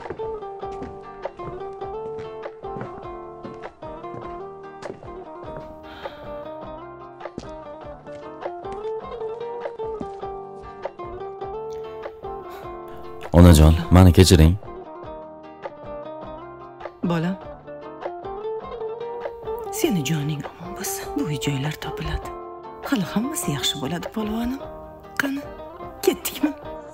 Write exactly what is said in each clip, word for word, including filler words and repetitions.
Onajon, meni kechiring. Bolam, seni joning omon bo'lsa, bu joylar topiladi. Hali hammasi yaxshi bo'ladi, polvonim. Qani, ketdikmi?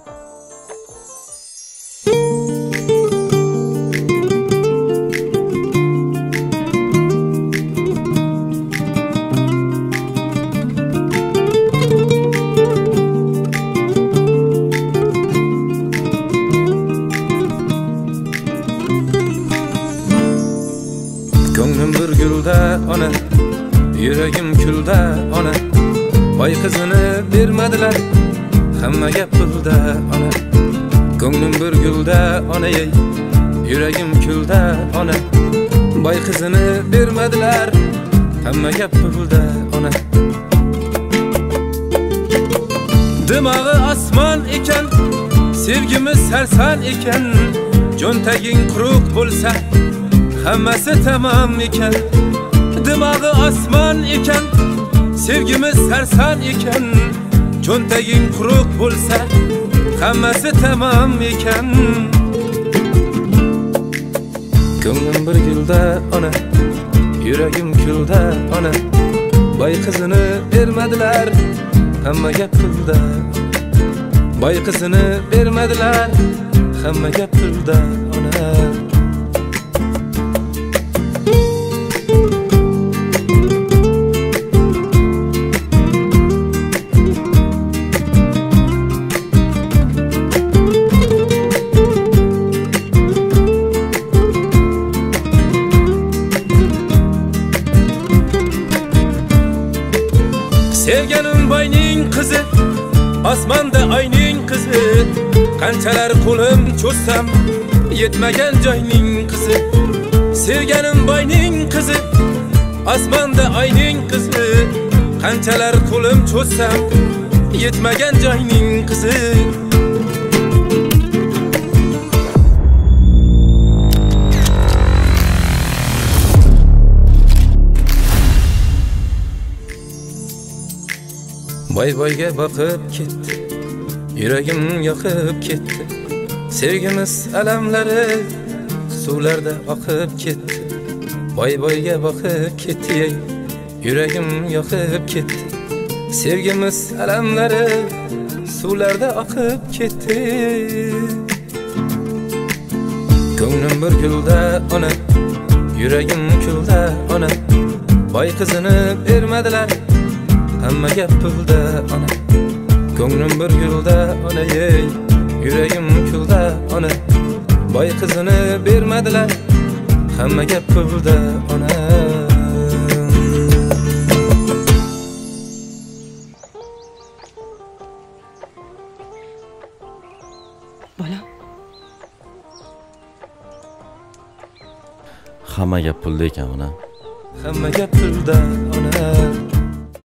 Ko'nglim bir gulda ona, yuragim kulda ona. Boy qizini bermadilar, hammaga pulda ona. Ko'nglim bir gulda ona, yuragim kulda ona. Boy qizini bermadilar, hammaga pulda ona. Dimog'i osmon ekan, sevgimiz sarson ekan. Jo'ntaging quruq bo'lsa, hammasi tamam ekan. Dimog'i osmon ekan, sevgimiz sarson ekan. Jo'ntaging quruq bo'lsa, hammasi tamam ekan. Ko'nglim bir gulda ona, yuragim kulda ona. Boy qizini bermadilar, hammaga pulda. Boy qizini bermadilar, hammaga pulda ona. Sevganim boyning qizi, osmonda oyning qizi. Qanchalar qo'lim cho'zsam, yetmagan joyning qizi. Sevganim boyning qizi, osmonda oyning qizi. Qanchalar qo'lim cho'zsam, yetmagan joyning qizi. Boy boyga boqib ketdi, yuragim yoqib ketdi. Sevgimiz alamlari suvlarda oqib ketdi. Boy boyga boqib ketdi, yuragim yoqib ketdi. Sevgimiz alamlari suvlarda oqib ketdi. Ko'nglim bir gulda ona, yuragim kulda ona. Boy qizini bermadilar, hammaga pulda ona. Ko'nglim bir gulda ona, ey yuragim kulda ona. Boy qizini bermadilar, hammaga pulda ona. Bolam, Hammaga pulda ekan ona. Hammaga pulda ona.